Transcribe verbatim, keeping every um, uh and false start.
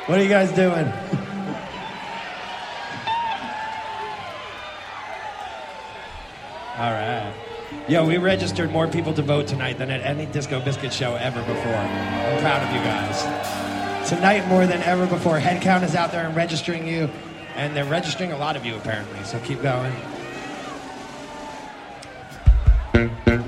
What are you guys doing? All right. Yo, we registered more people to vote tonight than at any Disco Biscuit show ever before. I'm proud of you guys. Tonight, more than ever before, Headcount is out there and registering you, and they're registering a lot of you, apparently, so keep going.